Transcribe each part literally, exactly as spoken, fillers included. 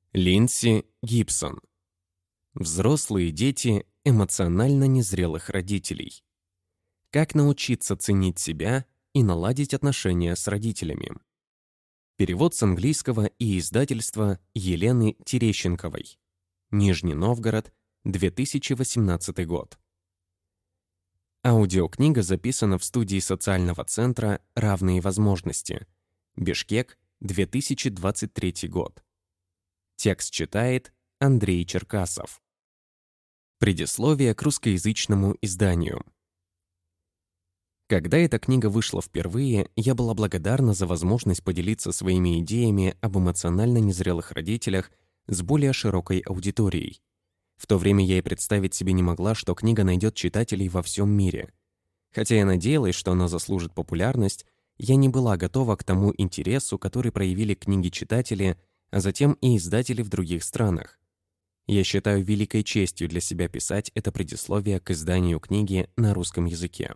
Линдси Гибсон. Взрослые дети эмоционально незрелых родителей. Как научиться ценить себя и наладить отношения с родителями. Перевод с английского и издательство Елены Терещенковой. Нижний Новгород, две тысячи восемнадцатый год. Аудиокнига записана в студии социального центра «Равные возможности». Бишкек, две тысячи двадцать третий год. Текст читает Андрей Черкасов. Предисловие к русскоязычному изданию. Когда эта книга вышла впервые, я была благодарна за возможность поделиться своими идеями об эмоционально незрелых родителях с более широкой аудиторией. В то время я и представить себе не могла, что книга найдет читателей во всем мире. Хотя я надеялась, что она заслужит популярность, я не была готова к тому интересу, который проявили книги читатели, а затем и издатели в других странах. Я считаю великой честью для себя писать это предисловие к изданию книги на русском языке.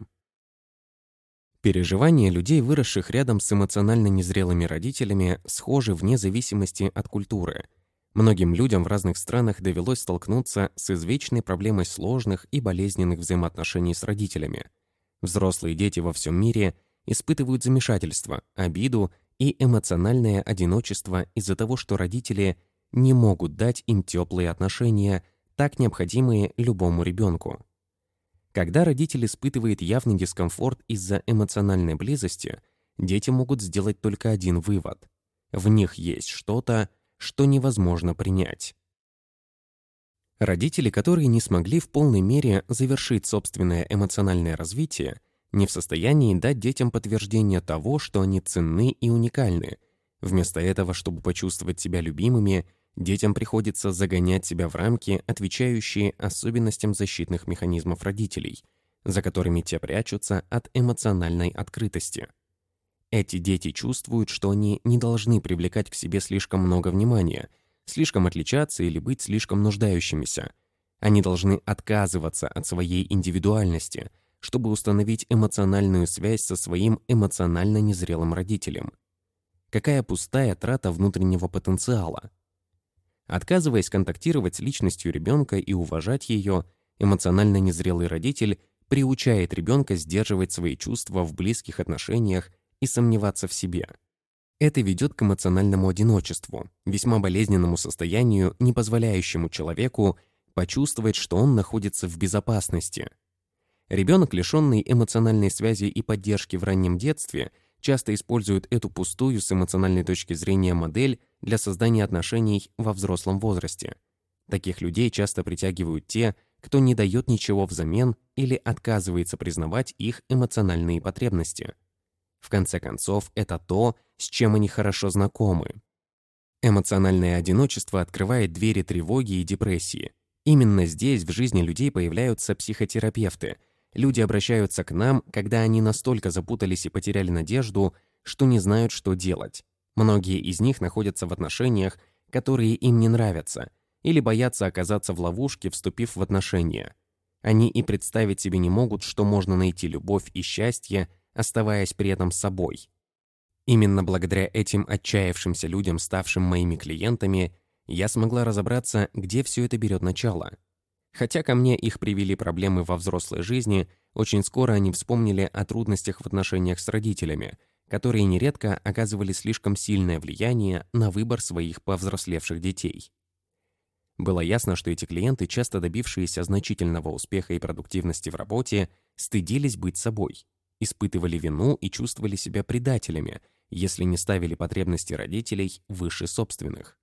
Переживания людей, выросших рядом с эмоционально незрелыми родителями, схожи вне зависимости от культуры. Многим людям в разных странах довелось столкнуться с извечной проблемой сложных и болезненных взаимоотношений с родителями. Взрослые дети во всем мире испытывают замешательство, обиду и эмоциональное одиночество из-за того, что родители не могут дать им теплые отношения, так необходимые любому ребенку. Когда родитель испытывает явный дискомфорт из-за эмоциональной близости, дети могут сделать только один вывод: в них есть что-то, что невозможно принять. Родители, которые не смогли в полной мере завершить собственное эмоциональное развитие, не в состоянии дать детям подтверждение того, что они ценны и уникальны. Вместо этого, чтобы почувствовать себя любимыми, детям приходится загонять себя в рамки, отвечающие особенностям защитных механизмов родителей, за которыми те прячутся от эмоциональной открытости. Эти дети чувствуют, что они не должны привлекать к себе слишком много внимания, слишком отличаться или быть слишком нуждающимися. Они должны отказываться от своей индивидуальности, чтобы установить эмоциональную связь со своим эмоционально незрелым родителем. Какая пустая трата внутреннего потенциала. Отказываясь контактировать с личностью ребенка и уважать ее, эмоционально незрелый родитель приучает ребенка сдерживать свои чувства в близких отношениях и сомневаться в себе. Это ведет к эмоциональному одиночеству, весьма болезненному состоянию, не позволяющему человеку почувствовать, что он находится в безопасности. Ребенок, лишенный эмоциональной связи и поддержки в раннем детстве, часто использует эту пустую с эмоциональной точки зрения модель для создания отношений во взрослом возрасте. Таких людей часто притягивают те, кто не дает ничего взамен или отказывается признавать их эмоциональные потребности. В конце концов, это то, с чем они хорошо знакомы. Эмоциональное одиночество открывает двери тревоги и депрессии. Именно здесь в жизни людей появляются психотерапевты. Люди обращаются к нам, когда они настолько запутались и потеряли надежду, что не знают, что делать. Многие из них находятся в отношениях, которые им не нравятся, или боятся оказаться в ловушке, вступив в отношения. Они и представить себе не могут, что можно найти любовь и счастье, оставаясь при этом собой. Именно благодаря этим отчаявшимся людям, ставшим моими клиентами, я смогла разобраться, где все это берет начало. Хотя ко мне их привели проблемы во взрослой жизни, очень скоро они вспомнили о трудностях в отношениях с родителями, которые нередко оказывали слишком сильное влияние на выбор своих повзрослевших детей. Было ясно, что эти клиенты, часто добившиеся значительного успеха и продуктивности в работе, стыдились быть собой, испытывали вину и чувствовали себя предателями, если не ставили потребности родителей выше собственных.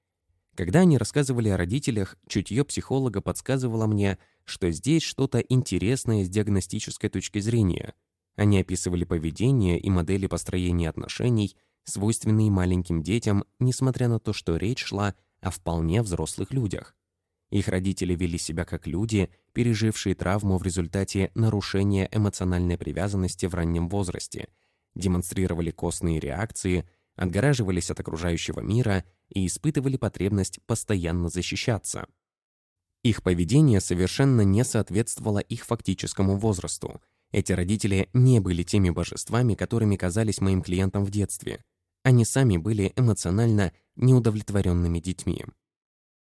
Когда они рассказывали о родителях, чутье психолога подсказывало мне, что здесь что-то интересное с диагностической точки зрения. Они описывали поведение и модели построения отношений, свойственные маленьким детям, несмотря на то, что речь шла о вполне взрослых людях. Их родители вели себя как люди, пережившие травму в результате нарушения эмоциональной привязанности в раннем возрасте, демонстрировали костные реакции, отгораживались от окружающего мира и испытывали потребность постоянно защищаться. Их поведение совершенно не соответствовало их фактическому возрасту. Эти родители не были теми божествами, которыми казались моим клиентам в детстве. Они сами были эмоционально неудовлетворенными детьми.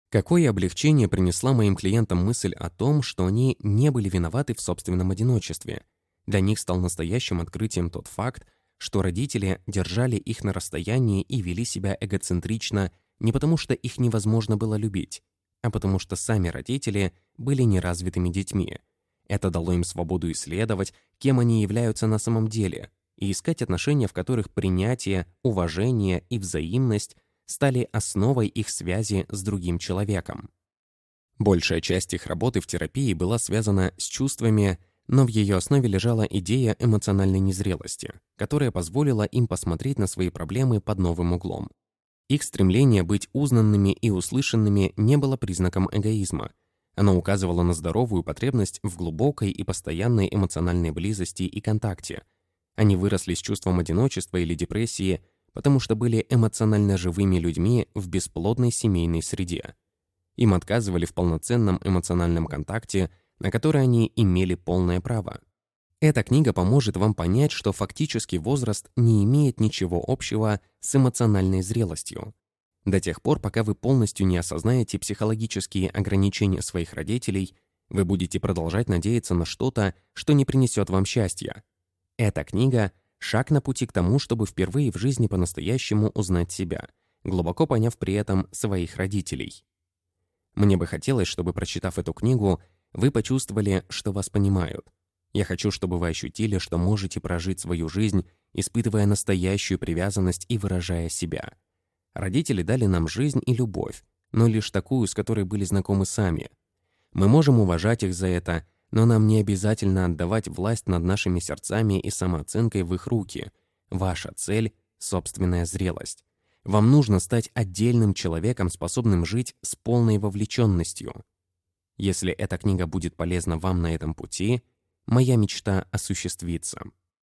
Какое облегчение принесла моим клиентам мысль о том, что они не были виноваты в собственном одиночестве. Для них стал настоящим открытием тот факт, что родители держали их на расстоянии и вели себя эгоцентрично не потому, что их невозможно было любить, а потому что сами родители были неразвитыми детьми. Это дало им свободу исследовать, кем они являются на самом деле, и искать отношения, в которых принятие, уважение и взаимность стали основой их связи с другим человеком. Большая часть их работы в терапии была связана с чувствами, но в ее основе лежала идея эмоциональной незрелости, которая позволила им посмотреть на свои проблемы под новым углом. Их стремление быть узнанными и услышанными не было признаком эгоизма. Оно указывало на здоровую потребность в глубокой и постоянной эмоциональной близости и контакте. Они выросли с чувством одиночества или депрессии, потому что были эмоционально живыми людьми в бесплодной семейной среде. Им отказывали в полноценном эмоциональном контакте, на который они имели полное право. Эта книга поможет вам понять, что фактически возраст не имеет ничего общего с эмоциональной зрелостью. До тех пор, пока вы полностью не осознаете психологические ограничения своих родителей, вы будете продолжать надеяться на что-то, что не принесет вам счастья. Эта книга — шаг на пути к тому, чтобы впервые в жизни по-настоящему узнать себя, глубоко поняв при этом своих родителей. Мне бы хотелось, чтобы, прочитав эту книгу, вы почувствовали, что вас понимают. Я хочу, чтобы вы ощутили, что можете прожить свою жизнь, испытывая настоящую привязанность и выражая себя. Родители дали нам жизнь и любовь, но лишь такую, с которой были знакомы сами. Мы можем уважать их за это, но нам не обязательно отдавать власть над нашими сердцами и самооценкой в их руки. Ваша цель — собственная зрелость. Вам нужно стать отдельным человеком, способным жить с полной вовлеченностью. Если эта книга будет полезна вам на этом пути, моя мечта осуществится.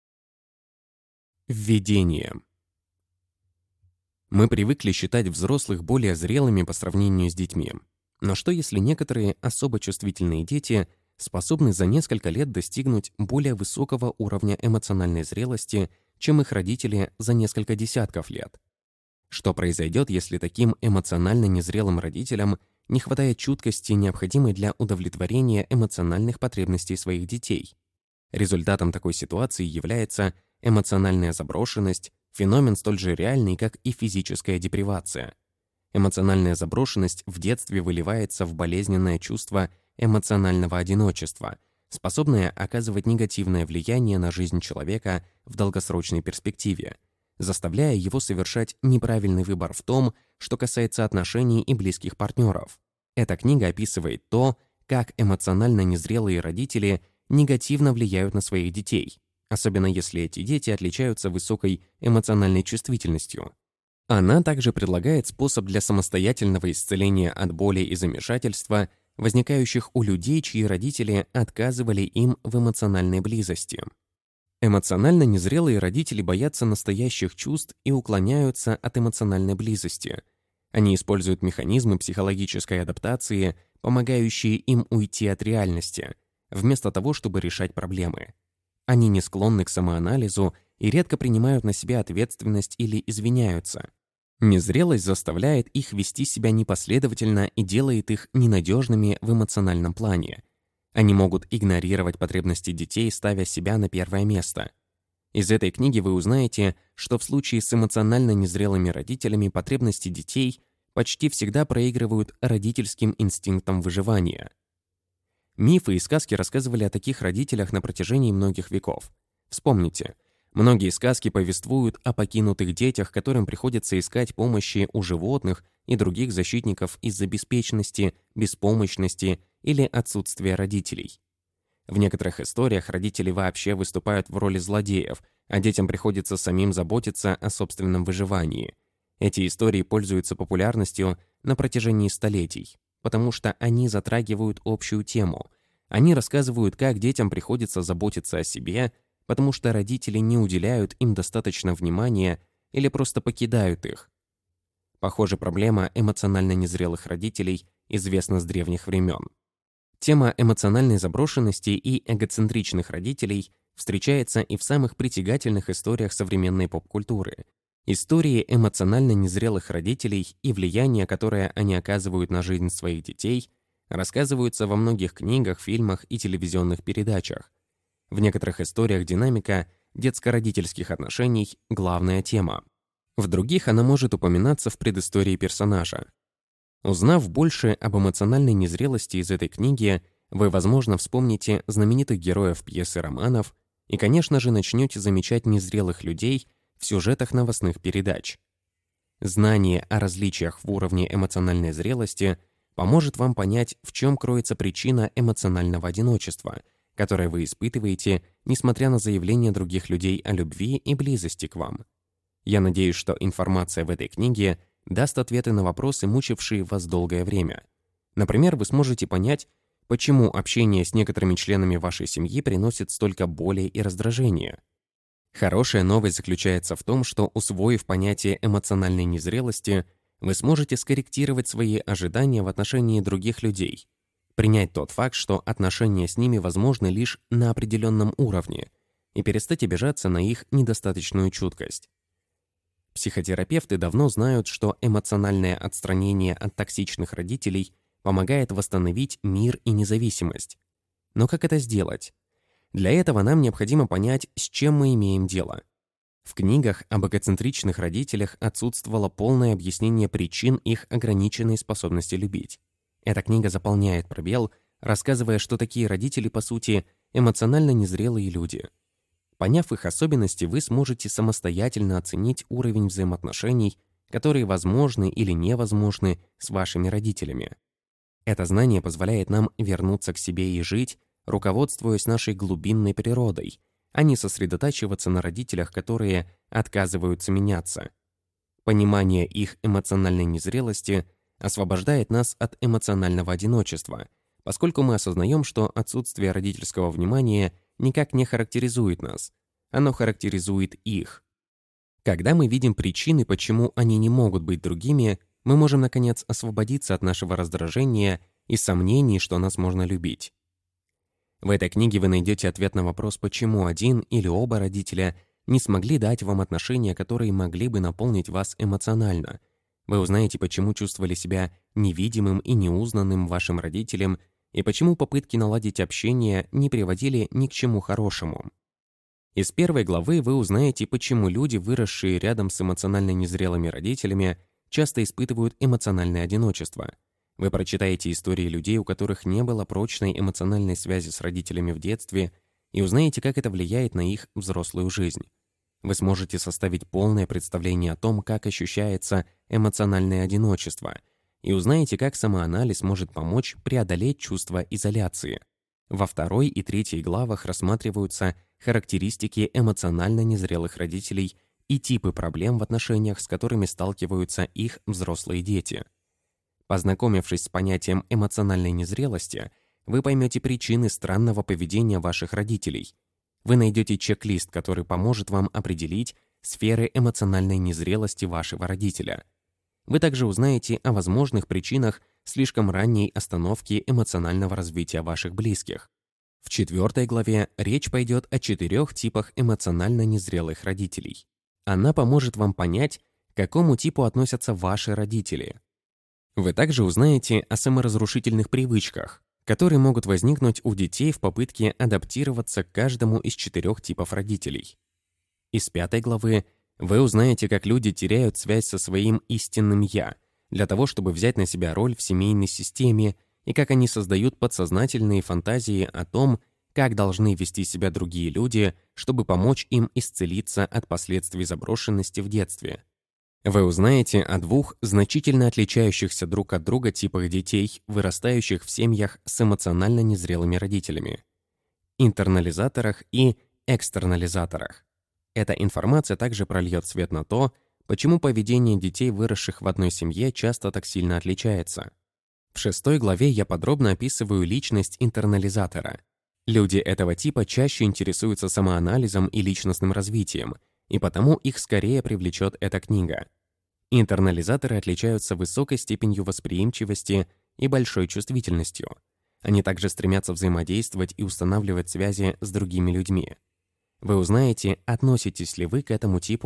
Введение. Мы привыкли считать взрослых более зрелыми по сравнению с детьми. Но что если некоторые особо чувствительные дети способны за несколько лет достигнуть более высокого уровня эмоциональной зрелости, чем их родители за несколько десятков лет? Что произойдет, если таким эмоционально незрелым родителям не хватает чуткости, необходимой для удовлетворения эмоциональных потребностей своих детей? Результатом такой ситуации является эмоциональная заброшенность, феномен столь же реальный, как и физическая депривация. Эмоциональная заброшенность в детстве выливается в болезненное чувство эмоционального одиночества, способное оказывать негативное влияние на жизнь человека в долгосрочной перспективе, заставляя его совершать неправильный выбор в том, что касается отношений и близких партнеров. Эта книга описывает то, как эмоционально незрелые родители негативно влияют на своих детей, особенно если эти дети отличаются высокой эмоциональной чувствительностью. Она также предлагает способ для самостоятельного исцеления от боли и замешательства, возникающих у людей, чьи родители отказывали им в эмоциональной близости. Эмоционально незрелые родители боятся настоящих чувств и уклоняются от эмоциональной близости. Они используют механизмы психологической адаптации, помогающие им уйти от реальности, вместо того, чтобы решать проблемы. Они не склонны к самоанализу и редко принимают на себя ответственность или извиняются. Незрелость заставляет их вести себя непоследовательно и делает их ненадежными в эмоциональном плане. Они могут игнорировать потребности детей, ставя себя на первое место. Из этой книги вы узнаете, что в случае с эмоционально незрелыми родителями потребности детей почти всегда проигрывают родительским инстинктам выживания. Мифы и сказки рассказывали о таких родителях на протяжении многих веков. Вспомните, многие сказки повествуют о покинутых детях, которым приходится искать помощи у животных и других защитников из-за беспечности, беспомощности или отсутствия родителей. В некоторых историях родители вообще выступают в роли злодеев, а детям приходится самим заботиться о собственном выживании. Эти истории пользуются популярностью на протяжении столетий, потому что они затрагивают общую тему. Они рассказывают, как детям приходится заботиться о себе, потому что родители не уделяют им достаточно внимания или просто покидают их. Похоже, проблема эмоционально незрелых родителей известна с древних времен. Тема эмоциональной заброшенности и эгоцентричных родителей встречается и в самых притягательных историях современной поп-культуры. Истории эмоционально незрелых родителей и влияние, которое они оказывают на жизнь своих детей, рассказываются во многих книгах, фильмах и телевизионных передачах. В некоторых историях динамика детско-родительских отношений – главная тема. В других она может упоминаться в предыстории персонажа. Узнав больше об эмоциональной незрелости из этой книги, вы, возможно, вспомните знаменитых героев пьес и романов и, конечно же, начнете замечать незрелых людей в сюжетах новостных передач. Знание о различиях в уровне эмоциональной зрелости поможет вам понять, в чем кроется причина эмоционального одиночества, которое вы испытываете, несмотря на заявления других людей о любви и близости к вам. Я надеюсь, что информация в этой книге даст ответы на вопросы, мучившие вас долгое время. Например, вы сможете понять, почему общение с некоторыми членами вашей семьи приносит столько боли и раздражения. Хорошая новость заключается в том, что, усвоив понятие эмоциональной незрелости, вы сможете скорректировать свои ожидания в отношении других людей, принять тот факт, что отношения с ними возможны лишь на определенном уровне, и перестать обижаться на их недостаточную чуткость. Психотерапевты давно знают, что эмоциональное отстранение от токсичных родителей помогает восстановить мир и независимость. Но как это сделать? Для этого нам необходимо понять, с чем мы имеем дело. В книгах об эгоцентричных родителях отсутствовало полное объяснение причин их ограниченной способности любить. Эта книга заполняет пробел, рассказывая, что такие родители, по сути, эмоционально незрелые люди. Поняв их особенности, вы сможете самостоятельно оценить уровень взаимоотношений, которые возможны или невозможны с вашими родителями. Это знание позволяет нам вернуться к себе и жить, руководствуясь нашей глубинной природой, а не сосредотачиваться на родителях, которые отказываются меняться. Понимание их эмоциональной незрелости освобождает нас от эмоционального одиночества, поскольку мы осознаем, что отсутствие родительского внимания никак не характеризует нас, оно характеризует их. Когда мы видим причины, почему они не могут быть другими, мы можем, наконец, освободиться от нашего раздражения и сомнений, что нас можно любить. В этой книге вы найдете ответ на вопрос, почему один или оба родителя не смогли дать вам отношения, которые могли бы наполнить вас эмоционально. Вы узнаете, почему чувствовали себя невидимым и неузнанным вашим родителям, и почему попытки наладить общение не приводили ни к чему хорошему. Из первой главы вы узнаете, почему люди, выросшие рядом с эмоционально незрелыми родителями, часто испытывают эмоциональное одиночество. Вы прочитаете истории людей, у которых не было прочной эмоциональной связи с родителями в детстве, и узнаете, как это влияет на их взрослую жизнь. Вы сможете составить полное представление о том, как ощущается эмоциональное одиночество, и узнаете, как самоанализ может помочь преодолеть чувство изоляции. Во второй и третьей главах рассматриваются характеристики эмоционально незрелых родителей и типы проблем в отношениях, с которыми сталкиваются их взрослые дети. Познакомившись с понятием эмоциональной незрелости, вы поймете причины странного поведения ваших родителей. Вы найдете чек-лист, который поможет вам определить сферы эмоциональной незрелости вашего родителя. Вы также узнаете о возможных причинах слишком ранней остановки эмоционального развития ваших близких. В четвертой главе речь пойдет о четырех типах эмоционально незрелых родителей. Она поможет вам понять, к какому типу относятся ваши родители. Вы также узнаете о саморазрушительных привычках, которые могут возникнуть у детей в попытке адаптироваться к каждому из четырех типов родителей. Из пятой главы вы узнаете, как люди теряют связь со своим истинным «я» для того, чтобы взять на себя роль в семейной системе, и как они создают подсознательные фантазии о том, как должны вести себя другие люди, чтобы помочь им исцелиться от последствий заброшенности в детстве. Вы узнаете о двух значительно отличающихся друг от друга типах детей, вырастающих в семьях с эмоционально незрелыми родителями – интернализаторах и экстернализаторах. Эта информация также прольет свет на то, почему поведение детей, выросших в одной семье, часто так сильно отличается. В шестой главе я подробно описываю личность интернализатора. Люди этого типа чаще интересуются самоанализом и личностным развитием, и потому их скорее привлечет эта книга. Интернализаторы отличаются высокой степенью восприимчивости и большой чувствительностью. Они также стремятся взаимодействовать и устанавливать связи с другими людьми. Вы узнаете, относитесь ли вы к этому типу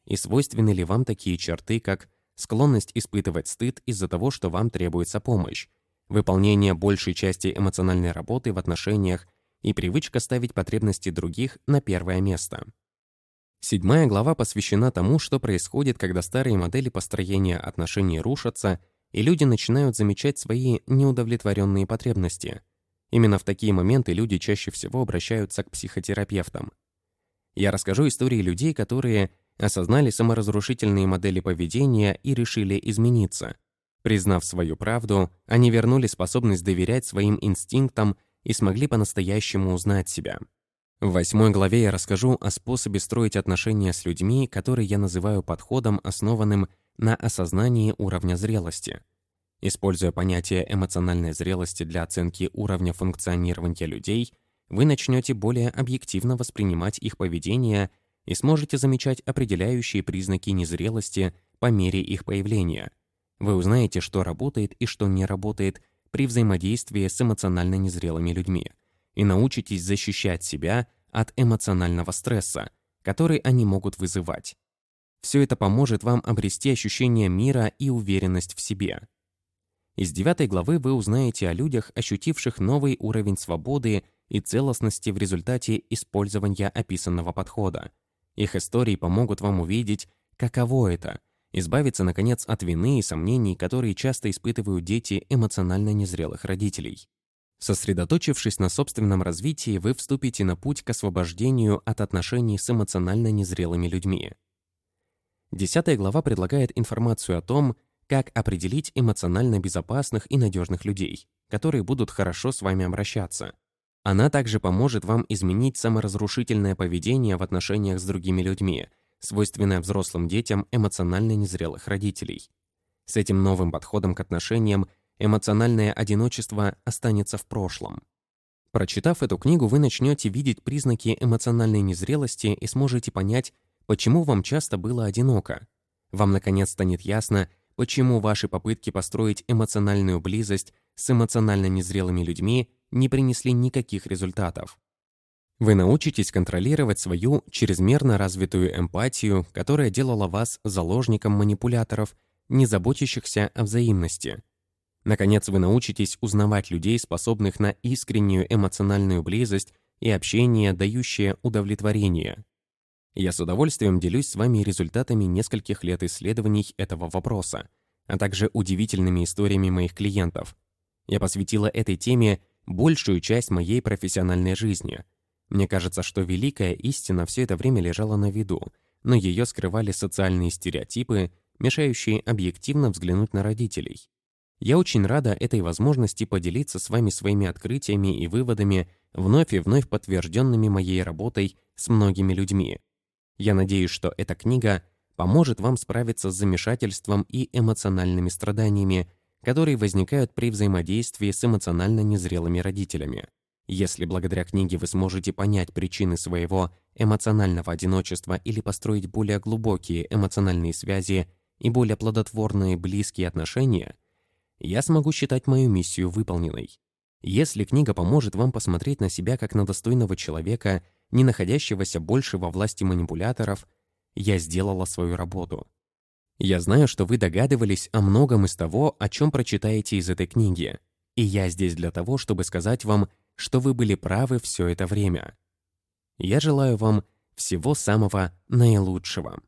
и свойственны ли вам такие черты, как склонность испытывать стыд из-за того, что вам требуется помощь, выполнение большей части эмоциональной работы в отношениях и привычка ставить потребности других на первое место. Седьмая глава посвящена тому, что происходит, когда старые модели построения отношений рушатся, и люди начинают замечать свои неудовлетворенные потребности. Именно в такие моменты люди чаще всего обращаются к психотерапевтам. Я расскажу истории людей, которые осознали саморазрушительные модели поведения и решили измениться. Признав свою правду, они вернули способность доверять своим инстинктам и смогли по-настоящему узнать себя. В восьмой главе я расскажу о способе строить отношения с людьми, который я называю подходом, основанным на осознании уровня зрелости. Используя понятие эмоциональной зрелости для оценки уровня функционирования людей, вы начнете более объективно воспринимать их поведение и сможете замечать определяющие признаки незрелости по мере их появления. Вы узнаете, что работает и что не работает при взаимодействии с эмоционально незрелыми людьми, и научитесь защищать себя от эмоционального стресса, который они могут вызывать. Все это поможет вам обрести ощущение мира и уверенность в себе. Из девятой главы вы узнаете о людях, ощутивших новый уровень свободы и целостности в результате использования описанного подхода. Их истории помогут вам увидеть, каково это — избавиться, наконец, от вины и сомнений, которые часто испытывают дети эмоционально незрелых родителей. Сосредоточившись на собственном развитии, вы вступите на путь к освобождению от отношений с эмоционально незрелыми людьми. Десятая глава предлагает информацию о том, как определить эмоционально безопасных и надежных людей, которые будут хорошо с вами обращаться. Она также поможет вам изменить саморазрушительное поведение в отношениях с другими людьми, свойственное взрослым детям эмоционально незрелых родителей. С этим новым подходом к отношениям эмоциональное одиночество останется в прошлом. Прочитав эту книгу, вы начнете видеть признаки эмоциональной незрелости и сможете понять, почему вам часто было одиноко. Вам наконец станет ясно, почему ваши попытки построить эмоциональную близость с эмоционально незрелыми людьми не принесли никаких результатов. Вы научитесь контролировать свою чрезмерно развитую эмпатию, которая делала вас заложником манипуляторов, не заботящихся о взаимности. Наконец, вы научитесь узнавать людей, способных на искреннюю эмоциональную близость и общение, дающее удовлетворение. Я с удовольствием делюсь с вами результатами нескольких лет исследований этого вопроса, а также удивительными историями моих клиентов. Я посвятила этой теме большую часть моей профессиональной жизни. Мне кажется, что великая истина все это время лежала на виду, но ее скрывали социальные стереотипы, мешающие объективно взглянуть на родителей. Я очень рада этой возможности поделиться с вами своими открытиями и выводами, вновь и вновь подтвержденными моей работой с многими людьми. Я надеюсь, что эта книга поможет вам справиться с замешательством и эмоциональными страданиями, которые возникают при взаимодействии с эмоционально незрелыми родителями. Если благодаря книге вы сможете понять причины своего эмоционального одиночества или построить более глубокие эмоциональные связи и более плодотворные близкие отношения, я смогу считать мою миссию выполненной. Если книга поможет вам посмотреть на себя как на достойного человека, не находящегося больше во власти манипуляторов, я сделала свою работу. Я знаю, что вы догадывались о многом из того, о чем прочитаете из этой книги, и я здесь для того, чтобы сказать вам, что вы были правы все это время. Я желаю вам всего самого наилучшего.